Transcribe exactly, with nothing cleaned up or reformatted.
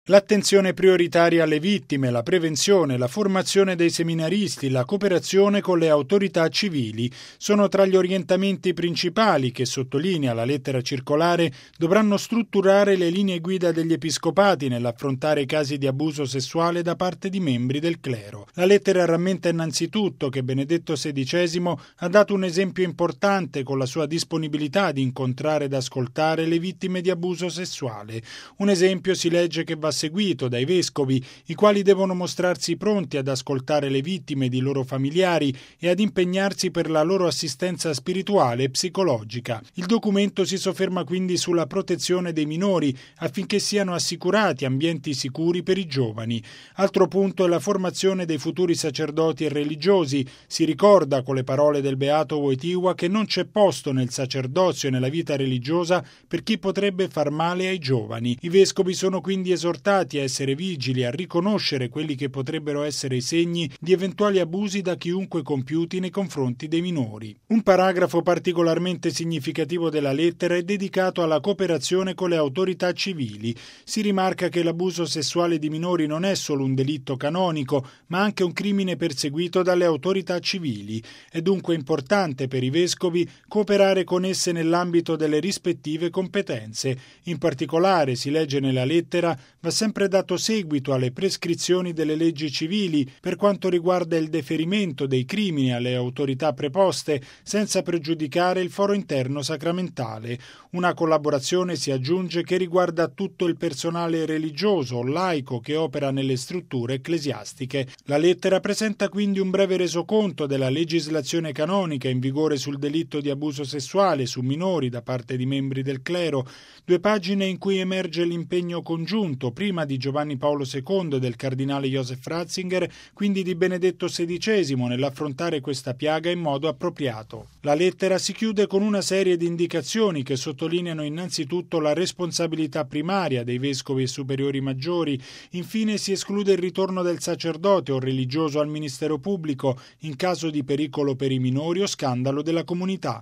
L'attenzione prioritaria alle vittime, la prevenzione, la formazione dei seminaristi, la cooperazione con le autorità civili sono tra gli orientamenti principali che, sottolinea la lettera circolare, dovranno strutturare le linee guida degli episcopati nell'affrontare i casi di abuso sessuale da parte di membri del clero. La lettera rammenta innanzitutto che Benedetto sedicesimo ha dato un esempio importante con la sua disponibilità di incontrare ed ascoltare le vittime di abuso sessuale. Un esempio si legge che va seguito dai vescovi, i quali devono mostrarsi pronti ad ascoltare le vittime ed i loro familiari e ad impegnarsi per la loro assistenza spirituale e psicologica. Il documento si sofferma quindi sulla protezione dei minori affinché siano assicurati ambienti sicuri per i giovani. Altro punto è la formazione dei futuri sacerdoti e religiosi. Si ricorda con le parole del beato Wojtyła che non c'è posto nel sacerdozio e nella vita religiosa per chi potrebbe far male ai giovani. I vescovi sono quindi esortati a essere vigili, a riconoscere quelli che potrebbero essere i segni di eventuali abusi da chiunque compiuti nei confronti dei minori. Un paragrafo particolarmente significativo della lettera è dedicato alla cooperazione con le autorità civili. Si rimarca che l'abuso sessuale di minori non è solo un delitto canonico, ma anche un crimine perseguito dalle autorità civili. È dunque importante per i vescovi cooperare con esse nell'ambito delle rispettive competenze. In particolare, si legge nella lettera, va sempre dato seguito alle prescrizioni delle leggi civili per quanto riguarda il deferimento dei crimini alle autorità preposte, senza pregiudicare il foro interno sacramentale. Una collaborazione, si aggiunge, che riguarda tutto il personale religioso o laico che opera nelle strutture ecclesiastiche. La lettera presenta quindi un breve resoconto della legislazione canonica in vigore sul delitto di abuso sessuale su minori da parte di membri del clero, due pagine in cui emerge l'impegno congiunto prima di Giovanni Paolo secondo e del cardinale Joseph Ratzinger, quindi di Benedetto sedicesimo, nell'affrontare questa piaga in modo appropriato. La lettera si chiude con una serie di indicazioni che sottolineano innanzitutto la responsabilità primaria dei vescovi e superiori maggiori. Infine si esclude il ritorno del sacerdote o religioso al ministero pubblico in caso di pericolo per i minori o scandalo della comunità.